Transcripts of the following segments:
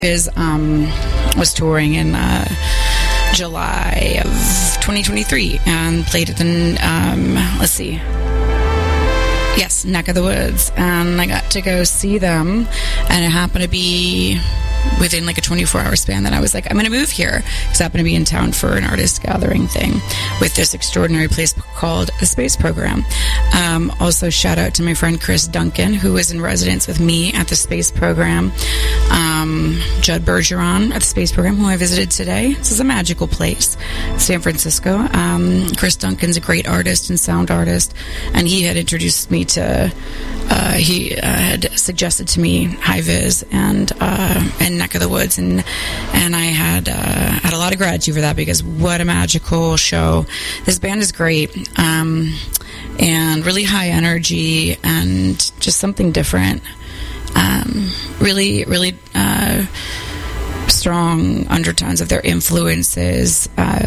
is was touring in July of 2023 and played at the Neck of the Woods, and I got to go see them, and it happened to be within like a 24-hour span that I was like, I'm going to move here, because I happened to be in town for an artist gathering thing with this extraordinary place called the Space Program. Also, shout out to my friend Chris Duncan, who was in residence with me at the Space Program. Judd Bergeron at the Space Program, who I visited today. This is a magical place, San Francisco. Chris Duncan's a great artist and sound artist, and he had introduced me to, he had suggested to me High Vis and Neck of the Woods, and I had a lot of gratitude for that, because what a magical show. This band is great, and really high energy, and just something different. Really strong undertones of their influences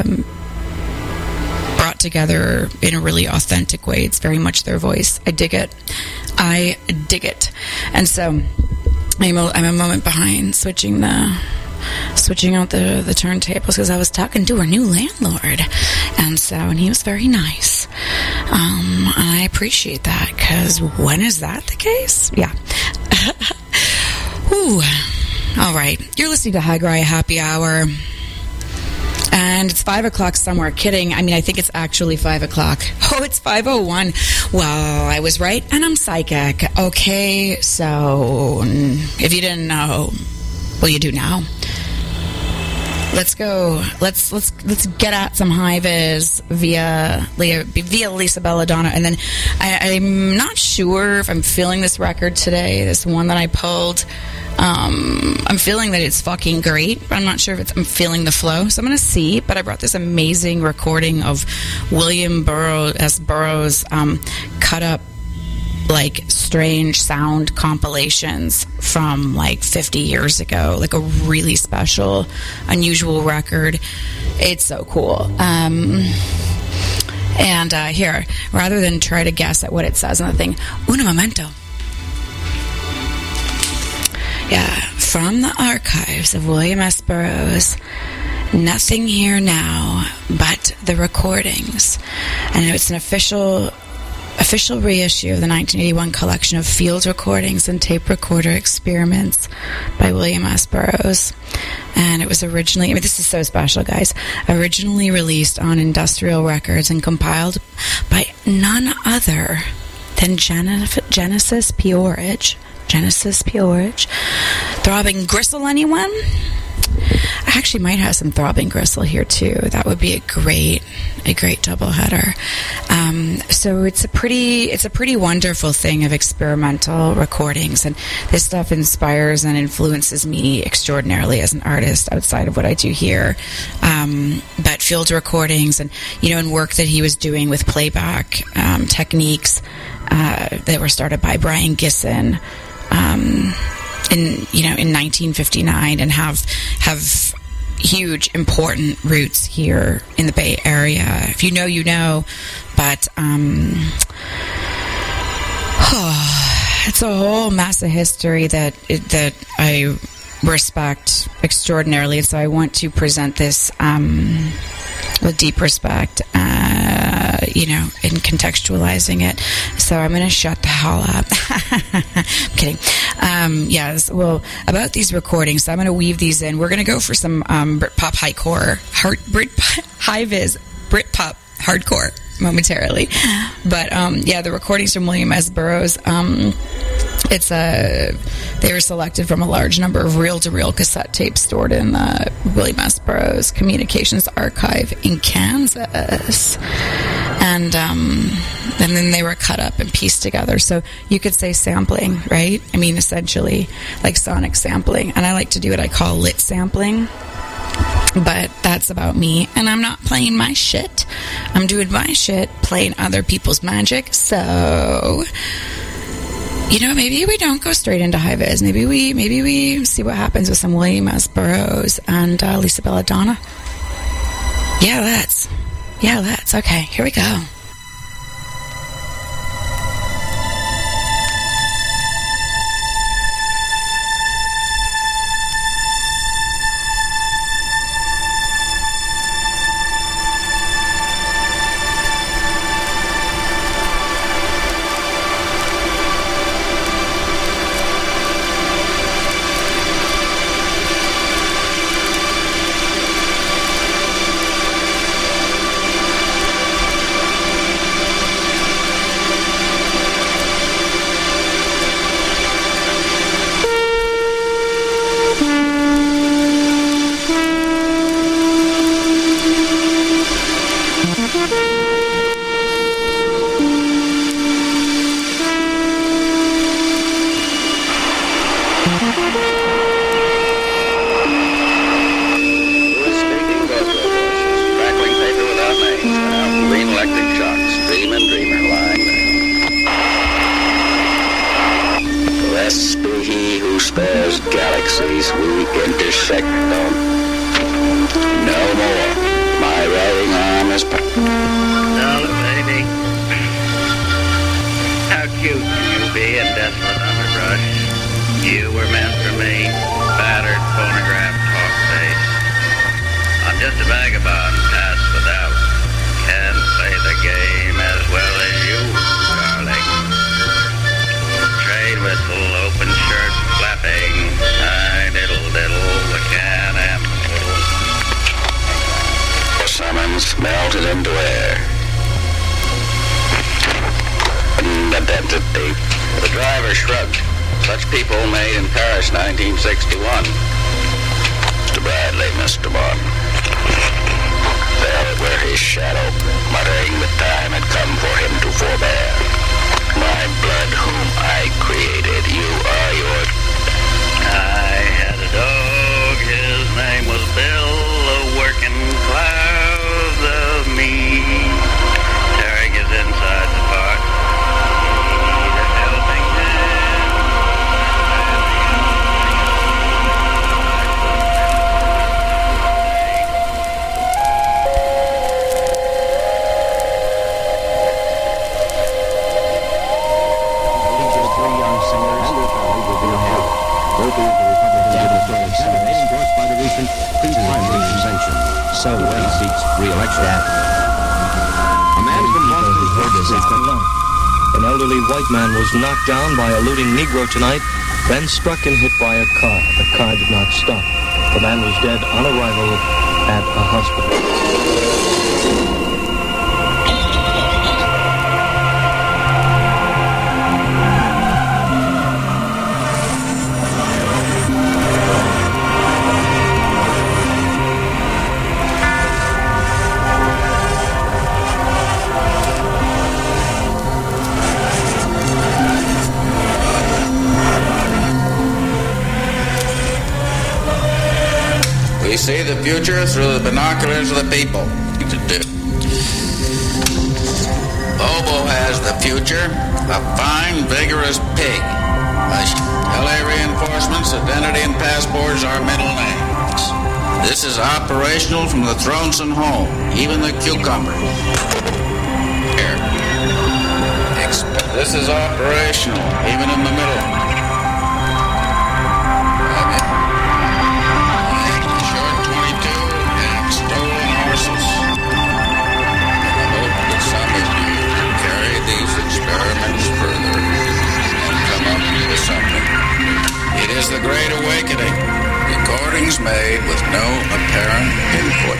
brought together in a really authentic way. It's very much their voice. I dig it. And so I'm a moment behind switching out the turntables, because I was talking to our new landlord, and he was very nice, and I appreciate that, because when is that the case? Yeah. Ooh. All right, you're listening to High Gry Happy Hour, and it's 5 o'clock somewhere. Kidding. I mean, I think it's actually 5 o'clock. Oh, it's 5:01. Well, I was right, and I'm psychic. Okay, so if you didn't know, well, you do now. Let's go. Let's get at some High Vis via Lisa Belladonna, and then I'm not sure if I'm feeling this record today. This one that I pulled. I'm feeling that it's fucking great, but I'm not sure if I'm feeling the flow, so I'm going to see. But I brought this amazing recording of William Burroughs cut up like strange sound compilations from like 50 years ago, like a really special, unusual record. It's so cool. Here, rather than try to guess at what it says on the thing, un momento. Yeah, from the archives of William S. Burroughs, Nothing Here Now But the Recordings. And it's an official reissue of the 1981 collection of field recordings and tape recorder experiments by William S. Burroughs. And it was originally, this is so special, guys, originally released on Industrial Records and compiled by none other than Genesis P-Orridge. Throbbing Gristle, anyone? I actually might have some Throbbing Gristle here too. That would be a great doubleheader. So it's a pretty wonderful thing of experimental recordings, and this stuff inspires and influences me extraordinarily as an artist outside of what I do here. But field recordings and and work that he was doing with playback techniques that were started by Brian Gisson. In 1959, and have huge important roots here in the Bay Area. If you know, you know. But it's a whole mass of history that I respect extraordinarily. So I want to present this with deep respect, in contextualizing it. So I'm going to shut the hell up. I'm kidding. Yes. Well, about these recordings, so I'm going to weave these in. We're going to go for some Britpop high vis Britpop hardcore momentarily. But the recordings from William S. Burroughs. They were selected from a large number of reel-to-reel cassette tapes stored in the William S. Burroughs Communications Archive in Kansas, and then they were cut up and pieced together. So you could say sampling, right? I mean, essentially like sonic sampling, and I like to do what I call lit sampling. But that's about me, and I'm not playing my shit. I'm doing my shit, playing other people's magic. So, maybe we don't go straight into High Vis. Maybe we see what happens with some William S. Burroughs and Lisa Belladonna. Yeah, let's. Okay, here we go. Perfecto. No more. My riding arm is Darling baby, how cute can you be and desolate on the brush? You were meant for me, battered phonograph talk face. I'm just a vagabond, passed without. Can't play the game as well as you, darling. Trade whistle, open shirt, flapping. I diddle, the can and diddle. Summons melted into air. Identity. The driver shrugged. Such people made in Paris, 1961. Mr. Bradley, Mr. Bond. There were his shadow, muttering the time had come for him to forbear. My blood, whom I created, you are yours. I had a dog, his name was Bill, a working cloud of meat, tearing his insides apart. Need a helping hand. The three young singers and their family will be held. Both of the Republican Senate endorsed by the recent pre-primary convention. So he seeks re-election. A man from Boston. An elderly white man was knocked down by a looting Negro tonight, then struck and hit by a car. The car did not stop. The man was dead on arrival at a hospital. We see the future through the binoculars of the people. To do. Bobo has the future, a fine, vigorous pig. LA reinforcements, identity, and passports are middle names. This is operational from the Thronson home, even the cucumber. Here. This is operational, even in the middle. It is the Great Awakening. Recordings made with no apparent input.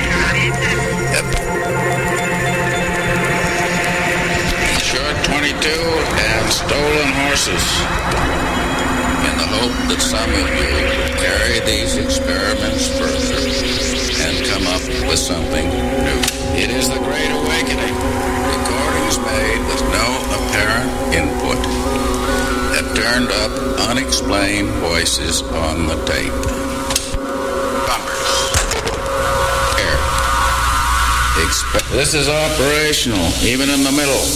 Short 22 and stolen horses. In the hope that some of you will carry these experiments further and come up with something new. It is the Great Awakening. Recordings made with no apparent input that turned up unexplained voices on the tape. Bumpers. Here. This is operational, even in the middle.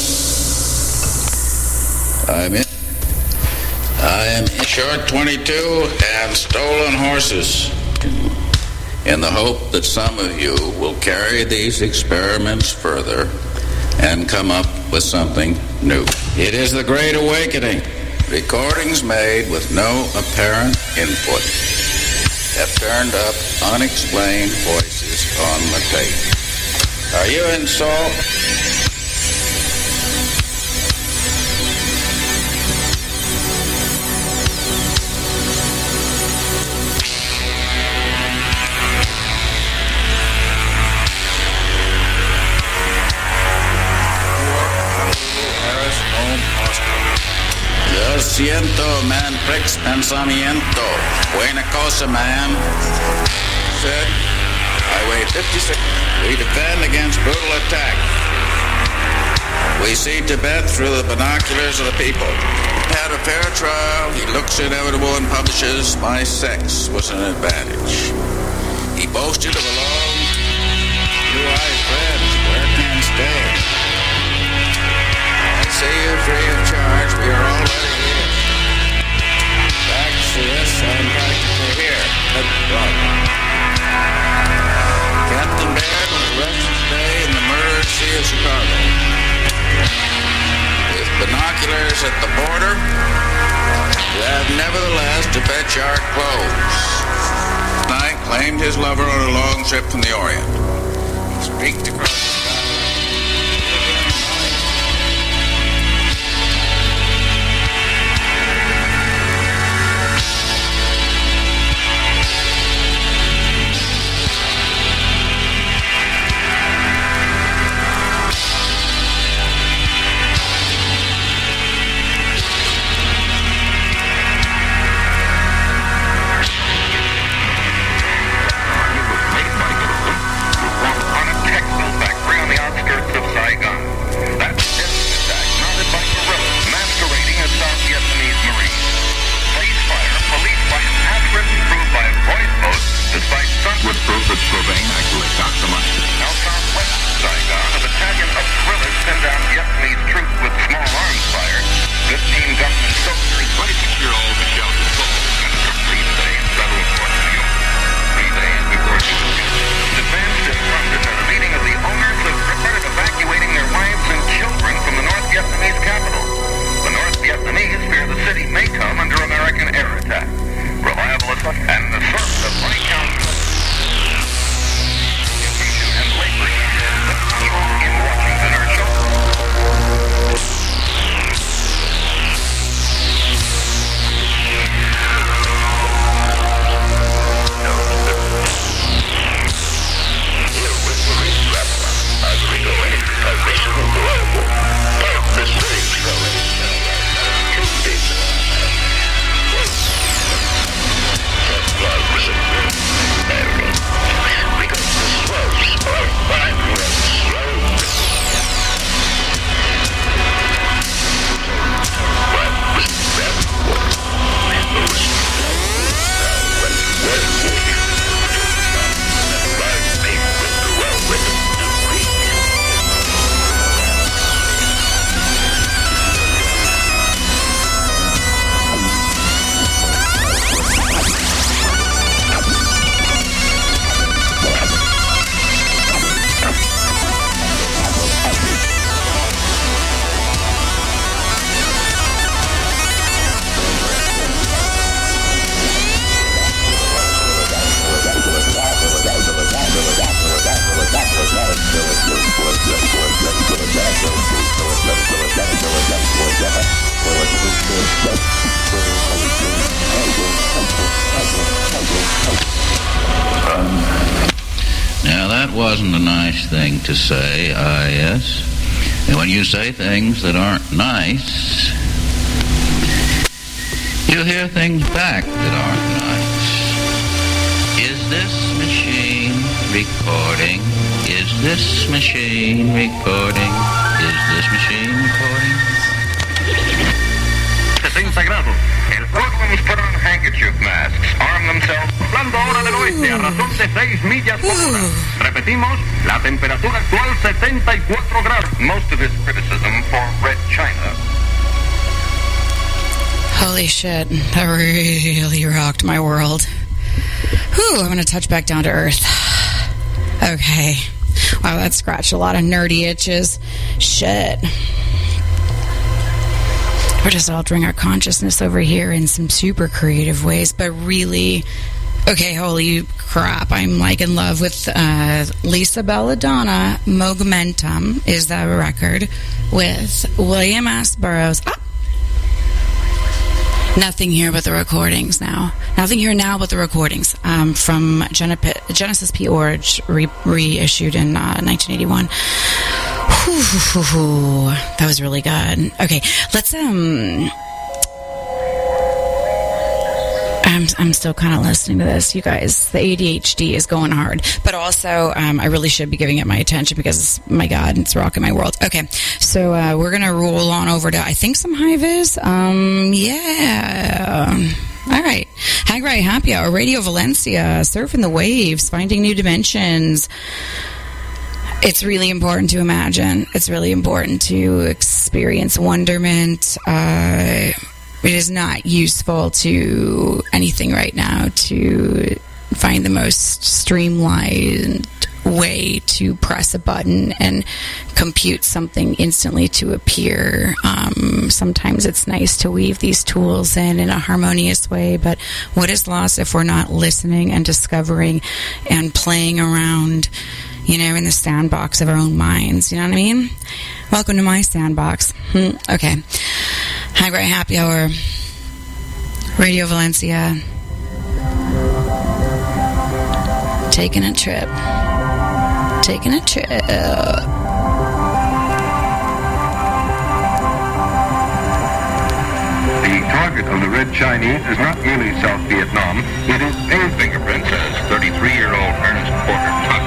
I am in short 22 and stolen horses. In the hope that some of you will carry these experiments further and come up with something new. It is the Great Awakening. Recordings made with no apparent input have turned up unexplained voices on the tape. Are you in salt? Lo siento, man, Prix pensamiento. Buena cosa, man. Said, I weigh 56. We defend against brutal attack. We see Tibet through the binoculars of the people. Had a fair trial. He looks inevitable and publishes my sex was an advantage. He boasted of a long, blue-eyed friend. Where can stay? I say you're free of charge. We are already here. Back to this and practically here. matters at the border, you have nevertheless to fetch our clothes. Knight claimed his lover on a long trip from the Orient. He streaked across the sky. Now, that wasn't a nice thing to say, yes. And when you say things that aren't nice, you hear things back that aren't nice. Is this machine recording? Is this machine recording? Is this machine recording? 60 grados. El Hoodlums put on handkerchief masks, arm themselves. Hablando ahora del oeste a razón de 6 millas por hora. Repetimos, la temperatura actual 74 grados. Most of his criticism for Red China. Holy shit, that really rocked my world. Whew, I'm going to touch back down to earth. Okay. Wow, that scratched a lot of nerdy itches. Shit. We're just altering our consciousness over here in some super creative ways, but really, okay, holy crap, I'm like in love with Lisa Belladonna. Momentum is the record with William S. Burroughs. Nothing here but the recordings now. Nothing here now but the recordings from Genesis P. Orge, reissued in 1981. That was really good. Okay, let's I'm still kind of listening to this, you guys. The ADHD is going hard, but also I really should be giving it my attention because, my God, it's rocking my world. Okay, so we're gonna roll on over to, I think, some high-vis. Yeah. All right. Hagrai Happy Hour, Radio Valencia, surfing the waves, finding new dimensions. It's really important to imagine. It's really important to experience wonderment. It is not useful to anything right now to find the most streamlined way to press a button and compute something instantly to appear. Sometimes it's nice to weave these tools in a harmonious way, but what is lost if we're not listening and discovering and playing around, in the sandbox of our own minds? You know what I mean? Welcome to my sandbox. Okay. Hi, Gray Happy Hour. Radio Valencia. Taking a trip. The target of the Red Chinese is not merely South Vietnam. It is their fingerprints, as 33-year-old Ernest Porter Tuck.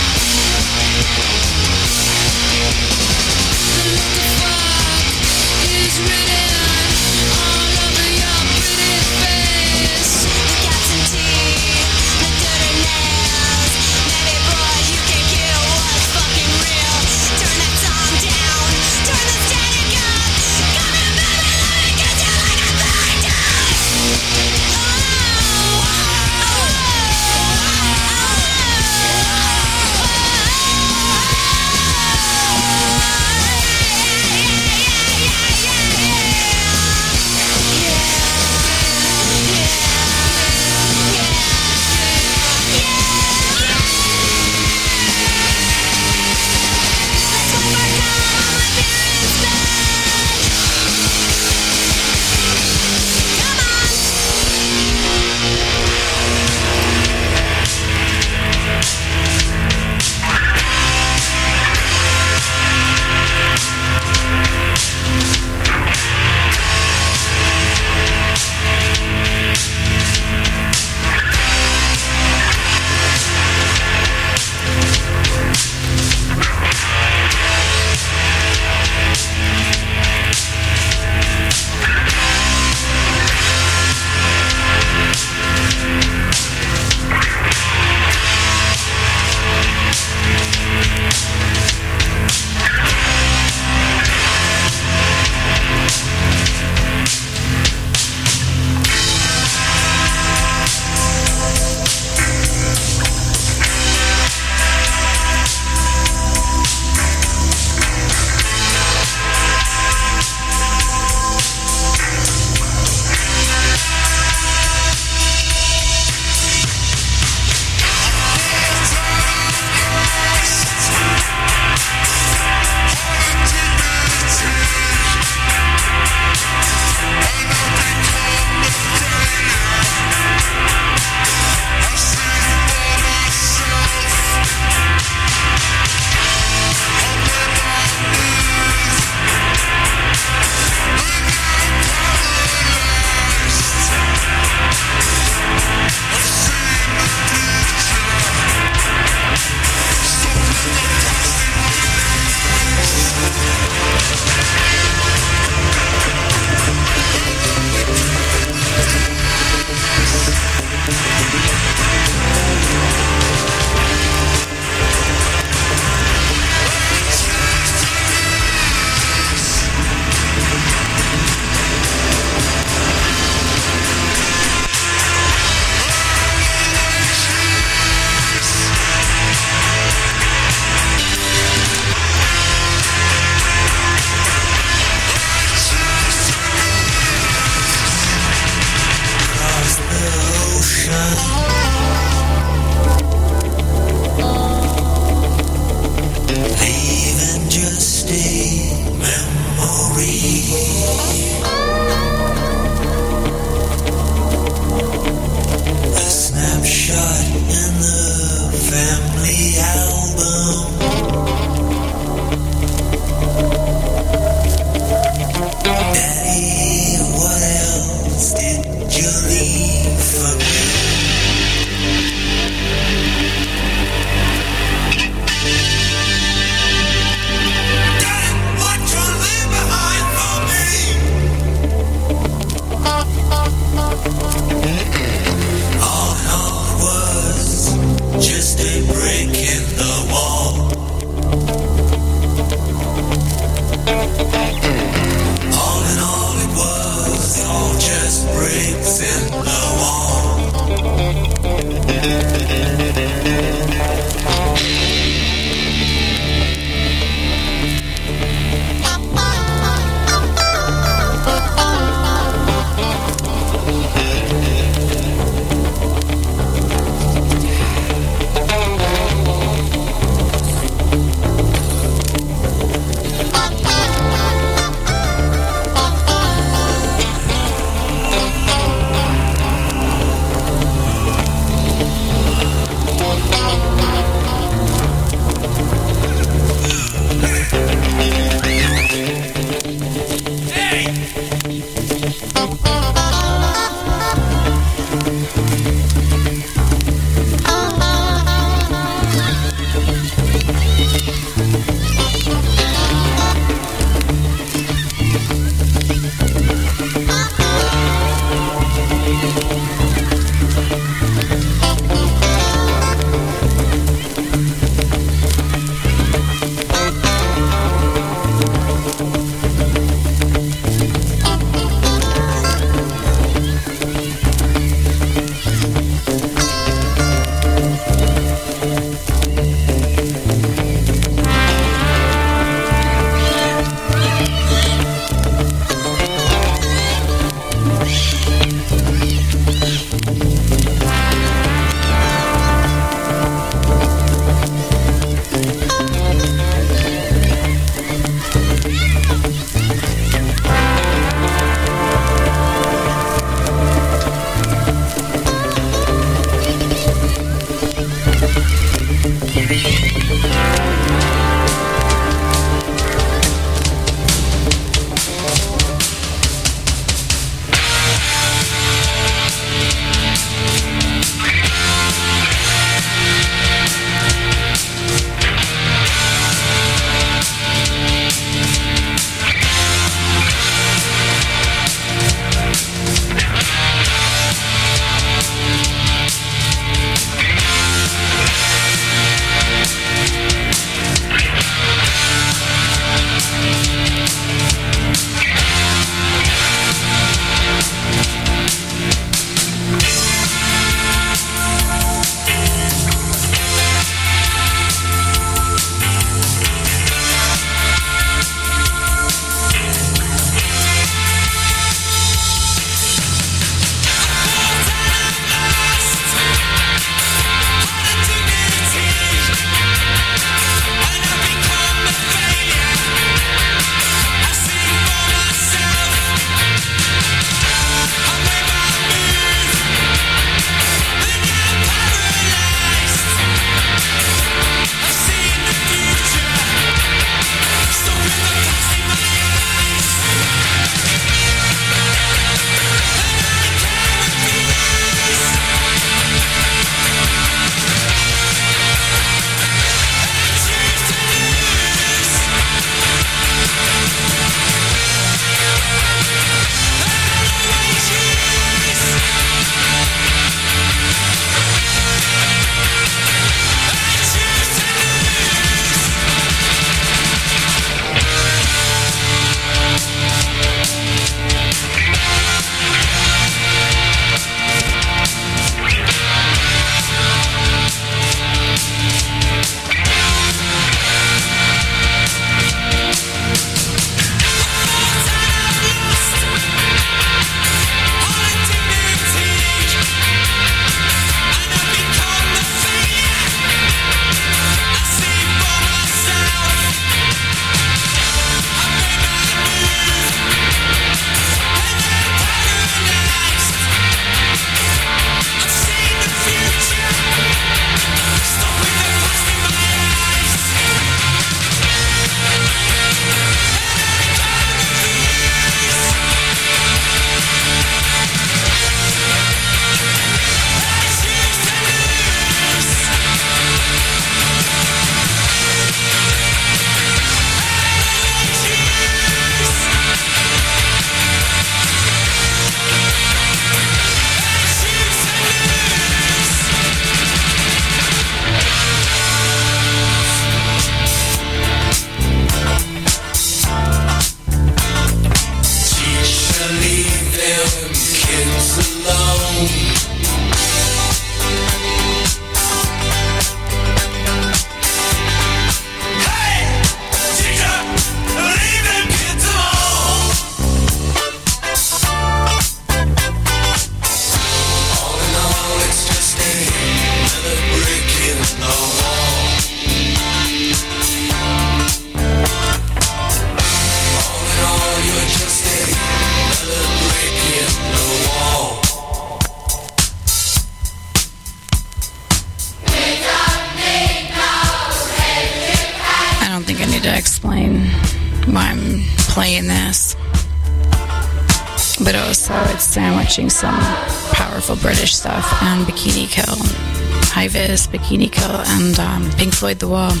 Explain why I'm playing this, but also it's sandwiching some powerful British stuff and Bikini Kill, High Vis, Bikini Kill, and Pink Floyd The Wall.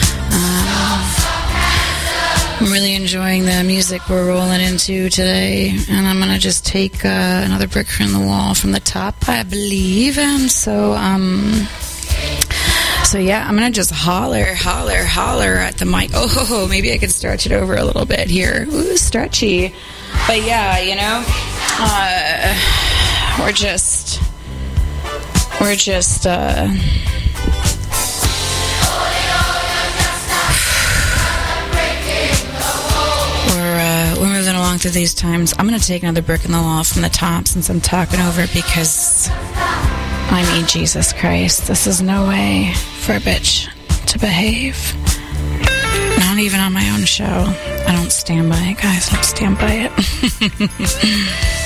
I'm really enjoying the music we're rolling into today, and I'm gonna just take another brick from the wall from the top, I believe, and So yeah, I'm going to just holler at the mic. Oh, maybe I could stretch it over a little bit here. Ooh, stretchy. But yeah, you know, we're just we're moving along through these times. I'm going to take another brick in the wall from the top since I'm talking over it, because I mean, Jesus Christ, this is no way for a bitch to behave. Not even on my own show. I don't stand by it, guys. I don't stand by it.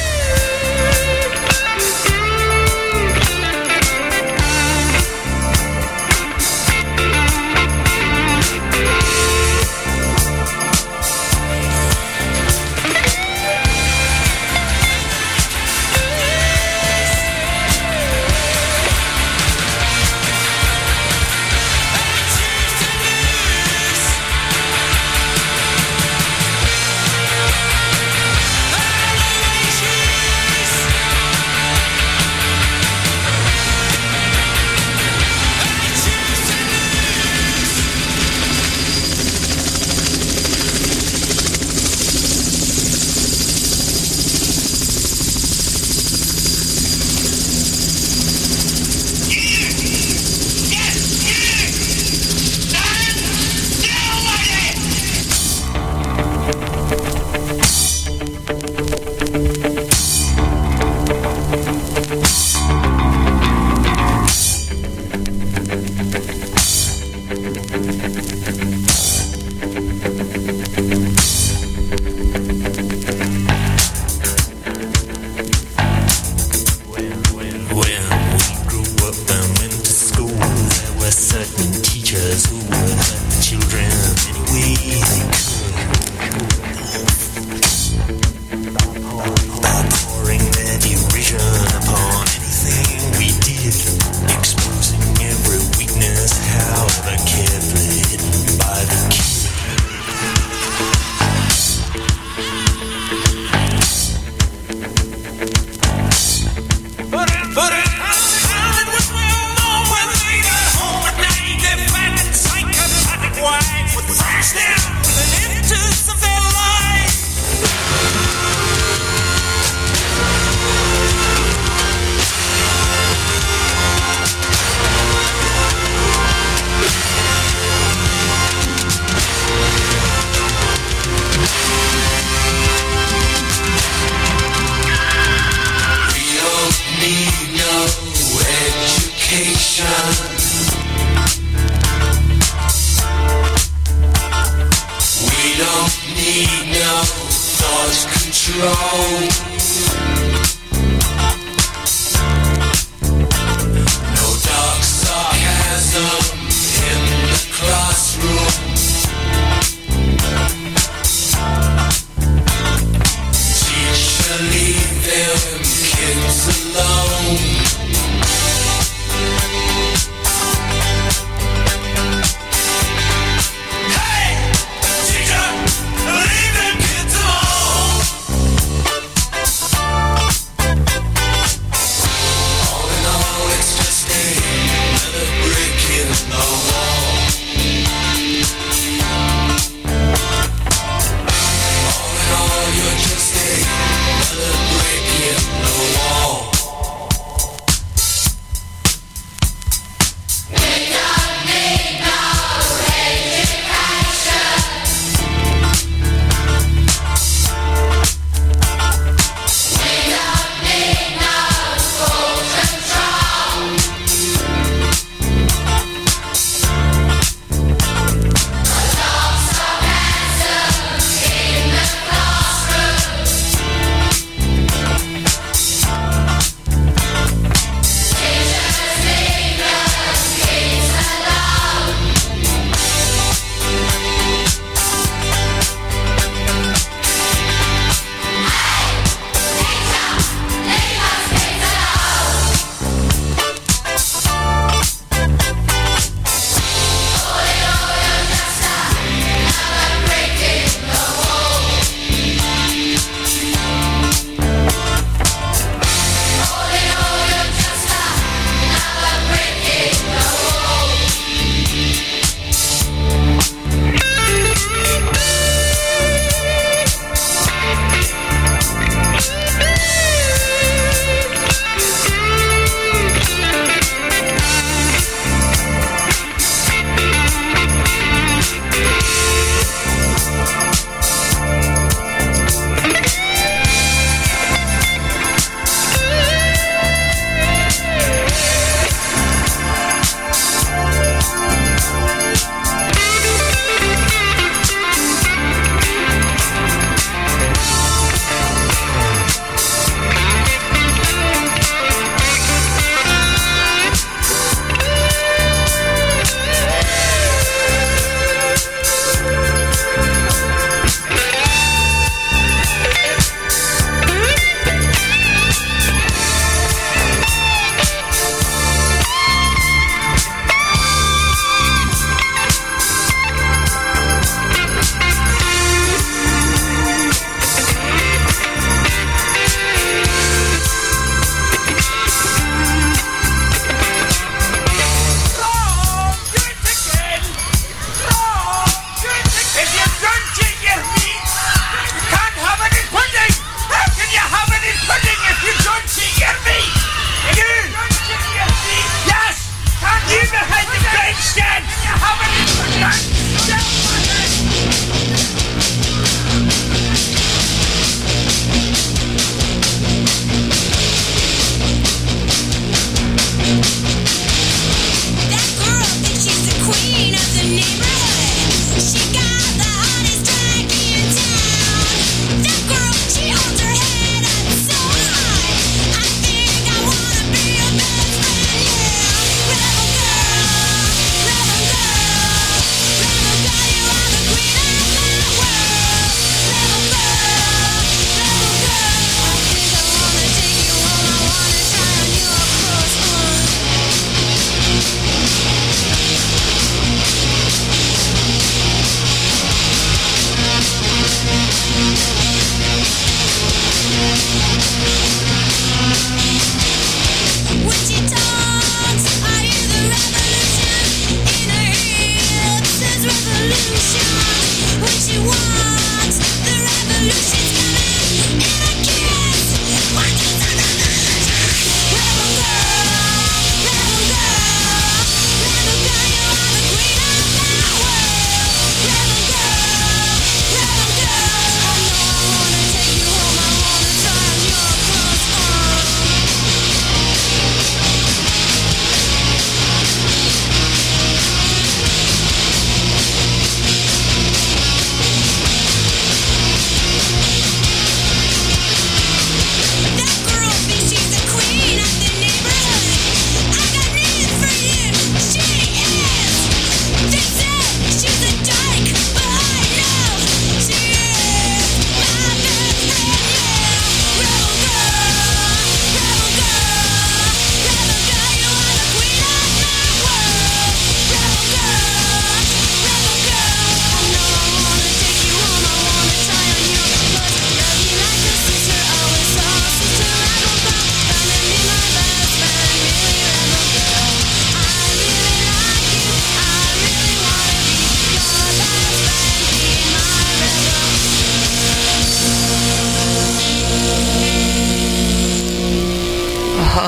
Should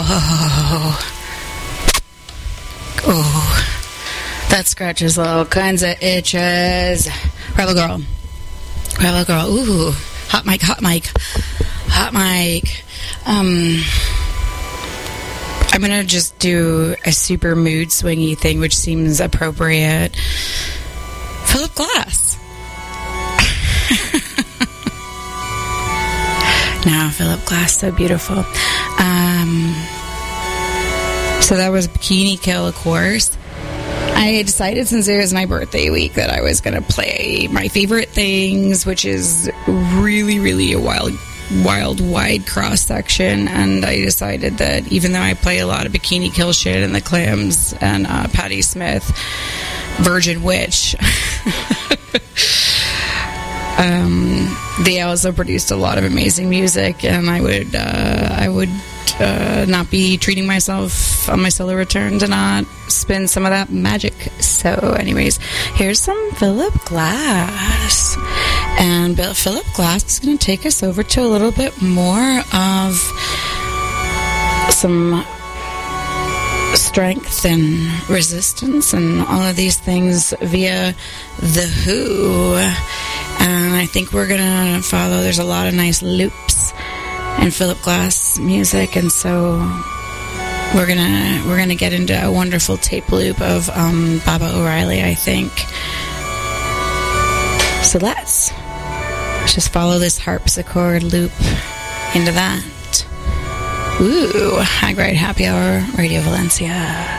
Oh, that scratches all kinds of itches. Rebel Girl. Rebel Girl. Ooh, hot mic, hot mic, hot mic. I'm going to just do a super mood swingy thing, which seems appropriate. Philip Glass. Now, Philip Glass, so beautiful. So that was Bikini Kill, of course. I decided, since it was my birthday week, that I was going to play my favorite things, which is really, really a wild, wide cross section. And I decided that even though I play a lot of Bikini Kill shit and the Clams and Patti Smith, Virgin Witch, they also produced a lot of amazing music, and I would not be treating myself on my solo return to not spin some of that magic. So anyways, here's some Philip Glass. And Philip Glass is going to take us over to a little bit more of some strength and resistance and all of these things via The Who. And I think we're going to follow, there's a lot of nice loops in Philip Glass music, and so we're gonna get into a wonderful tape loop of Baba O'Reilly, I think. So let's just follow this harpsichord loop into that. Ooh, High Grade Happy Hour, Radio Valencia.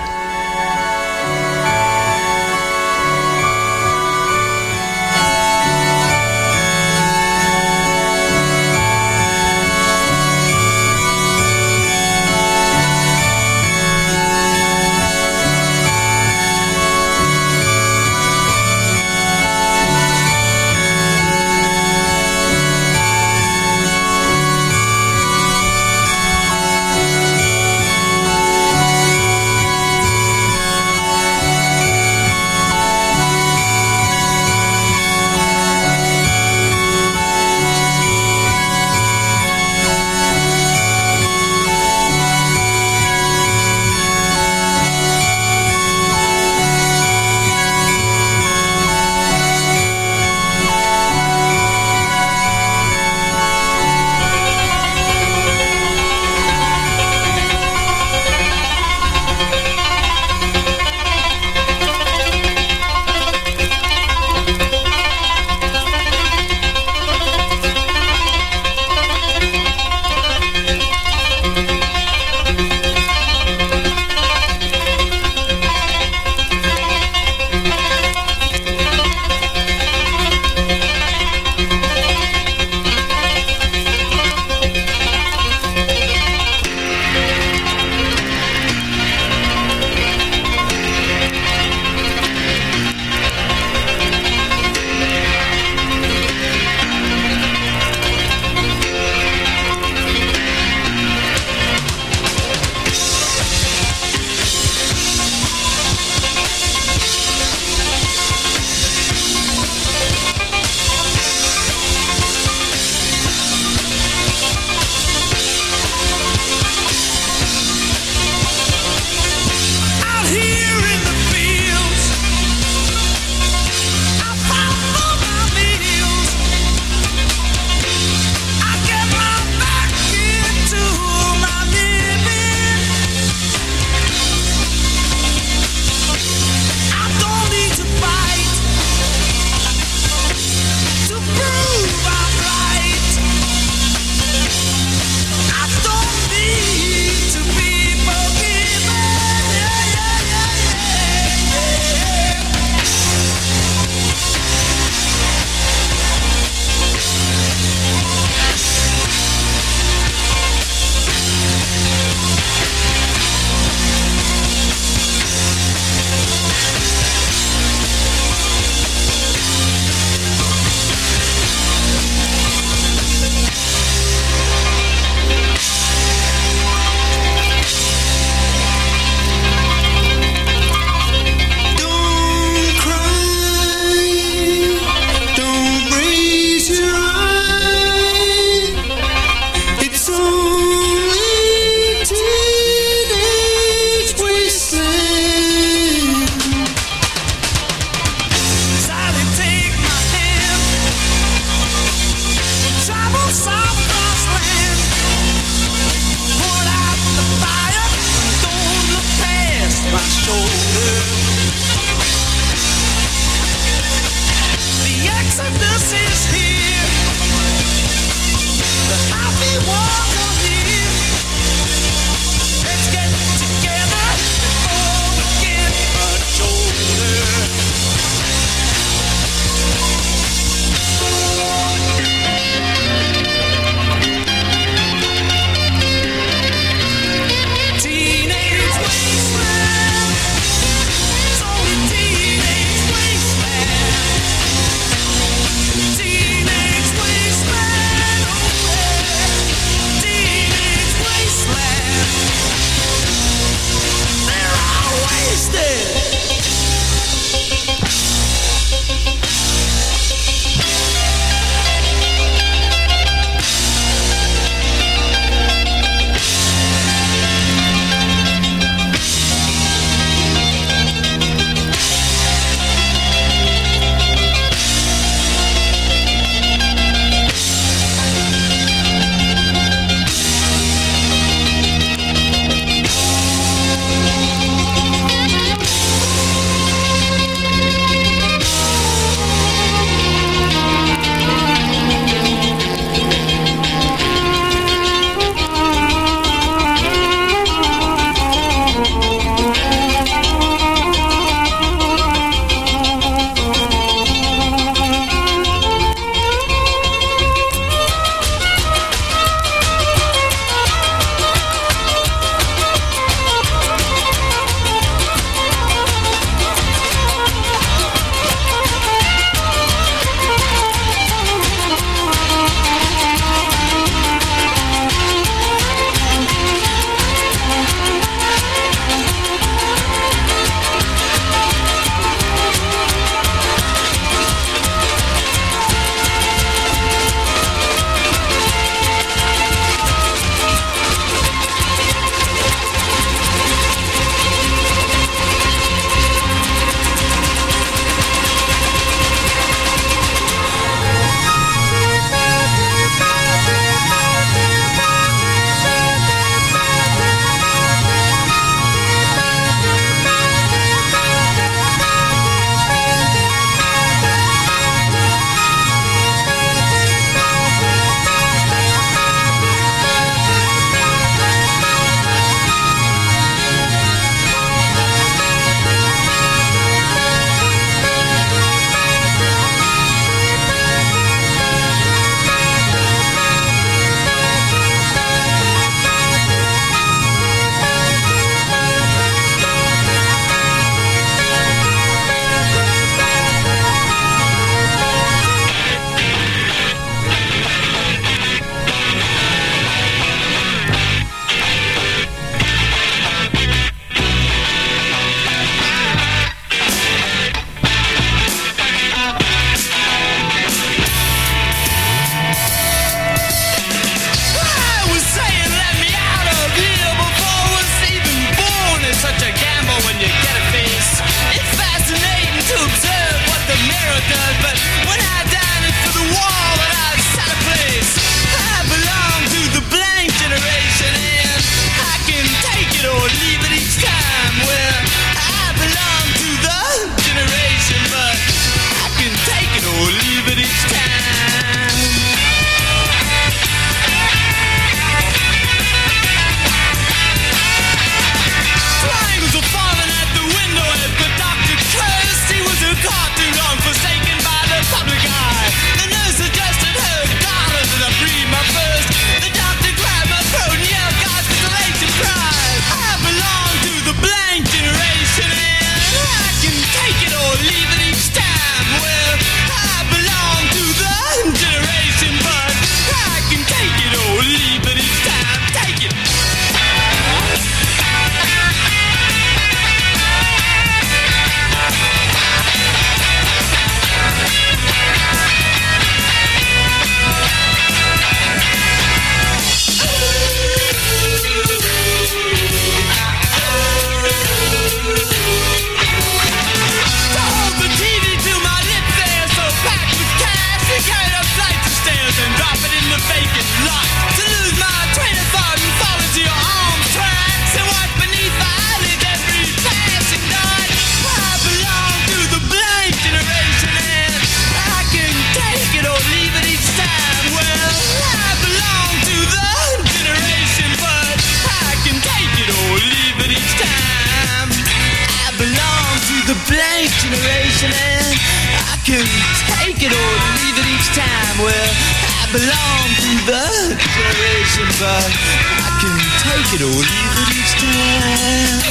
blank generation, and I can take it or leave it each time. Well, I belong to the generation, but I can take it or leave it each time.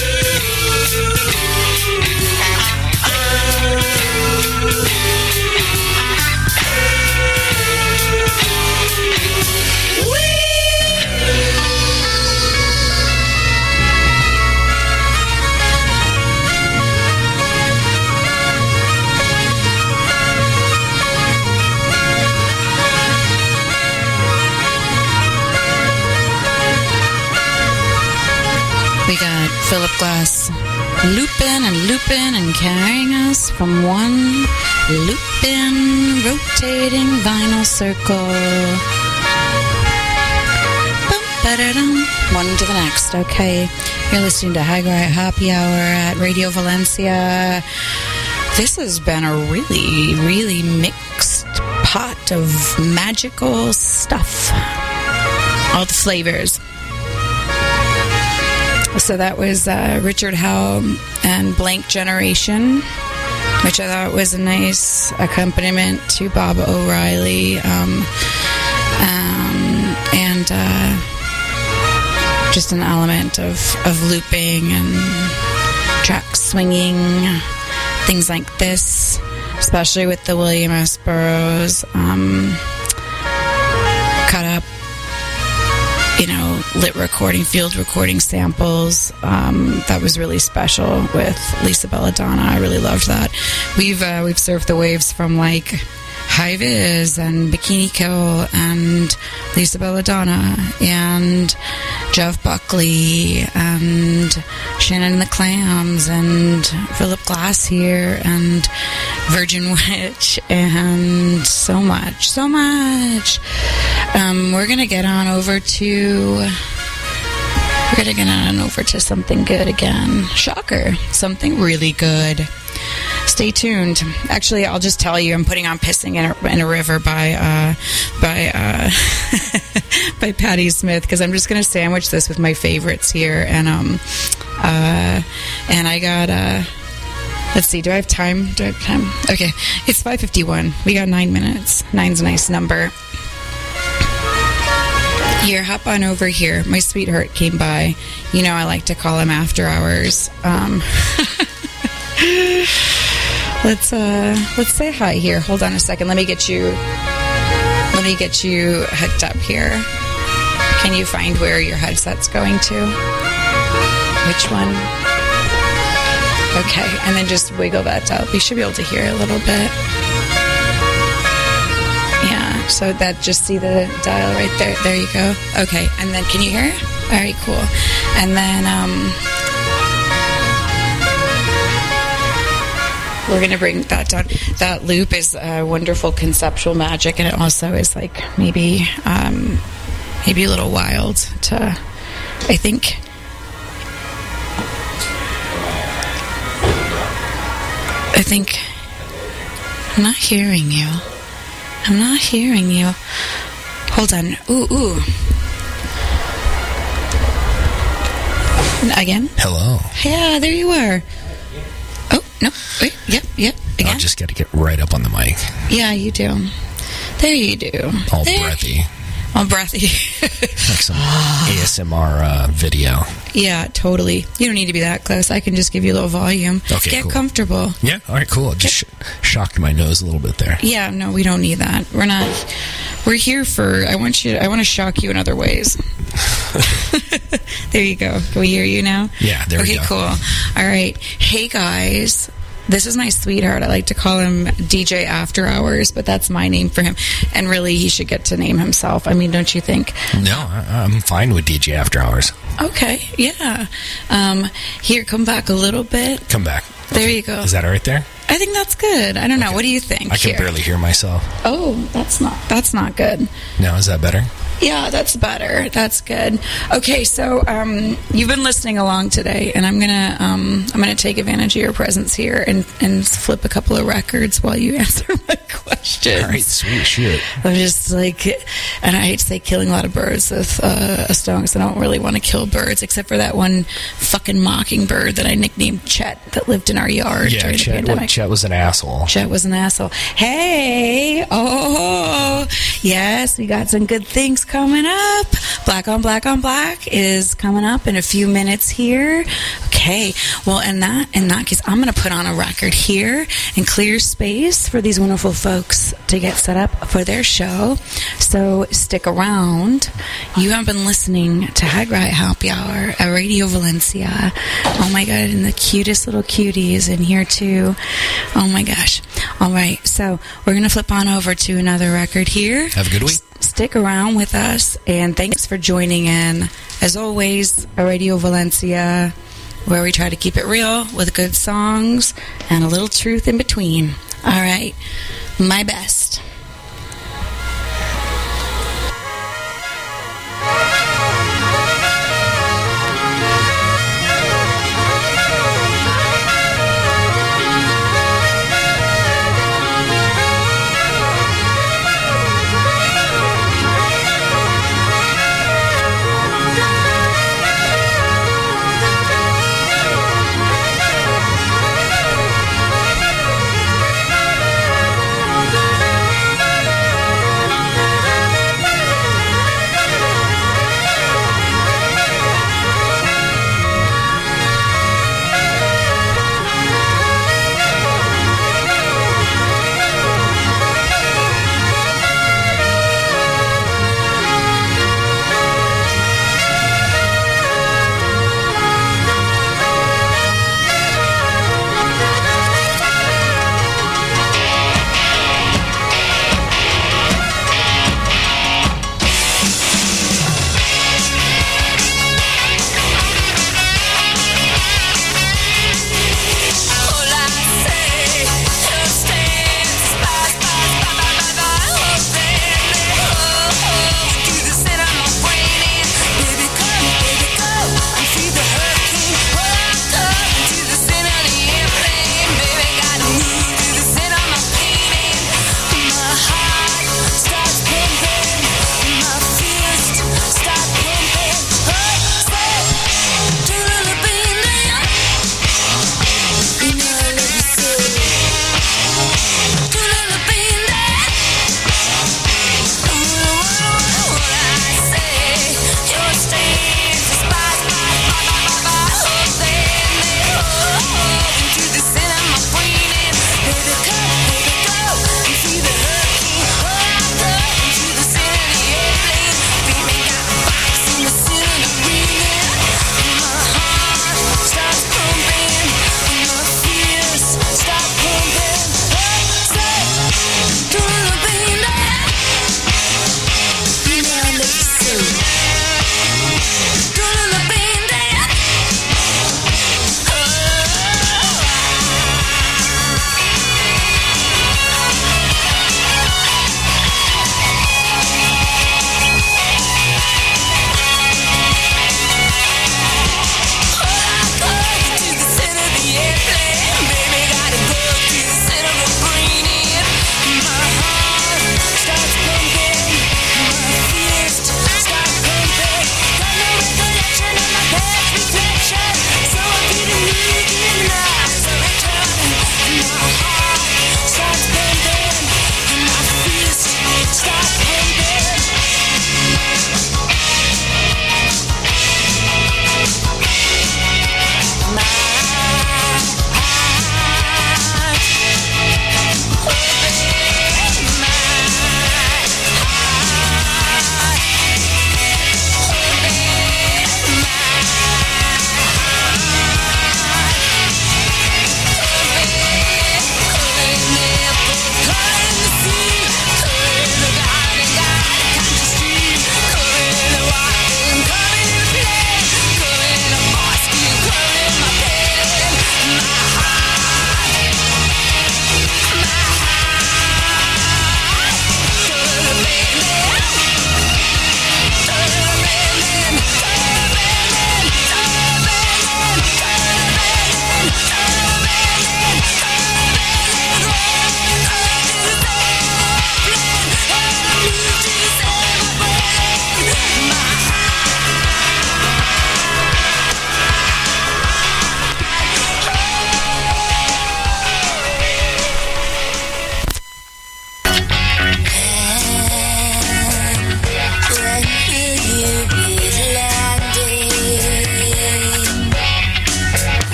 We got Philip Glass looping and carrying us from one looping, rotating vinyl circle. Bum-ba-da-dum. One to the next. Okay, you're listening to High Grind Happy Hour at Radio Valencia. This has been a really, really mixed pot of magical stuff. All the flavors. So that was Richard Howell and Blank Generation, which I thought was a nice accompaniment to Bob O'Reilly, and just an element of looping and track swinging, things like this, especially with the William S. Burroughs cut up, lit recording, field recording samples. That was really special with Lisa Belladonna. I really loved that. We've surfed the waves from like High Viz and Bikini Kill and Lisa Belladonna and Jeff Buckley and Shannon and the Clams and Philip Glass here and Virgin Witch and so much. We're gonna get on over to something good again. Shocker, something really good. Stay tuned. Actually, I'll just tell you, I'm putting on "Pissing in a River" by by Patti Smith, because I'm just going to sandwich this with my favorites here. And I got let's see. Do I have time? Okay, it's 5:51. We got 9 minutes. 9's a nice number. Here, hop on over here. My sweetheart came by. I like to call him after hours. Let's say hi here. Hold on a second. Let me get you hooked up here. Can you find where your headset's going to? Which one? Okay, and then just wiggle that up. You should be able to hear a little bit. Yeah, so that, just see the dial right there. There you go. Okay, and then can you hear it? All right, cool. And then we're going to bring that down. That loop is wonderful conceptual magic, and it also is like maybe a little wild to, I think. I'm not hearing you. Hold on. Ooh. Again? Hello. Yeah, there you are. Oh, no. Wait. Yep. Again? I'll just got to get right up on the mic. Yeah, you do. There you do. All breathy. Like some ASMR video. Yeah, totally. You don't need to be that close. I can just give you a little volume. Okay, Get cool. comfortable. Yeah, all right, cool. Just shocked my nose a little bit there. Yeah, no, we don't need that. We're here for, I want to shock you in other ways. There you go. Can we hear you now? Yeah, there we go. Okay, cool. All right. Hey, guys. This is my sweetheart. I like to call him DJ After Hours, but that's my name for him. And really, he should get to name himself. I mean, don't you think? No, I'm fine with DJ After Hours. Okay, yeah. Here, come back a little bit. Come back. There you go. Is that all right there? I think that's good. I don't know. What do you think? I can barely hear myself. Oh, that's not good. No, is that better? Yeah, that's better. That's good. Okay, so you've been listening along today, and I'm gonna take advantage of your presence here and flip a couple of records while you answer my questions. All right, sweet, shoot. I'm just like, and I hate to say killing a lot of birds with a stone, because I don't really want to kill birds, except for that one fucking mockingbird that I nicknamed Chet that lived in our yard during the pandemic. Chet was an asshole. Chet was an asshole. Hey, oh, yes, we got some good things coming up. Black on Black on Black is coming up in a few minutes here. Okay, well, in that case, I'm going to put on a record here and clear space for these wonderful folks to get set up for their show. So stick around. You have been listening to High Grind Happy Hour at Radio Valencia. Oh my God, and the cutest little cuties in here too. Oh my gosh. All right, so we're going to flip on over to another record here. Have a good week. Stick around with us, and thanks for joining in. As always, at Radio Valencia, where we try to keep it real with good songs and a little truth in between. All right, my best.